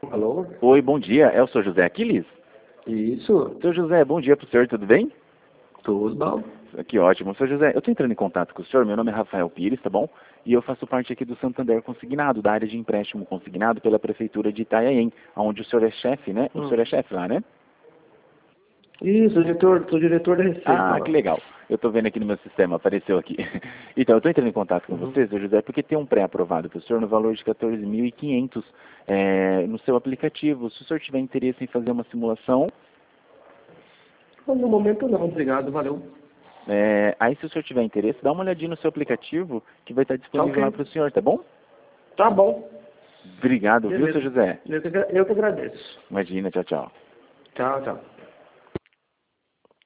Alô? Oi, bom dia. É o Sr. José Aquiles? Isso, Sr. José, bom dia para o senhor, tudo bem? tudo bom. Que ótimo. Sr. José, eu estou entrando em contato com o senhor, meu nome é Rafael Pires, tá bom? E eu faço parte aqui do Santander Consignado, da área de empréstimo consignado pela Prefeitura de Itanhaém, onde o senhor é chefe, né? O senhor é chefe lá, né? Isso, sou diretor da Receita Ah, que lá. legal. Eu estou vendo aqui no meu sistema, apareceu aqui. Então, eu estou entrando em contato com Uhum. você, Sr. José, porque tem um pré-aprovado para o senhor no valor de 14.500 no seu aplicativo. Se o senhor tiver interesse em fazer uma simulação, No momento não, obrigado, valeu. aí se o senhor tiver interesse, dá uma olhadinha no seu aplicativo que vai estar Tá disponível lá ok. para o senhor, tá bom? Tá bom. Obrigado, viu, Sr. Beleza. José? Eu que agradeço. Imagina, tchau, tchau. Tchau, tchau.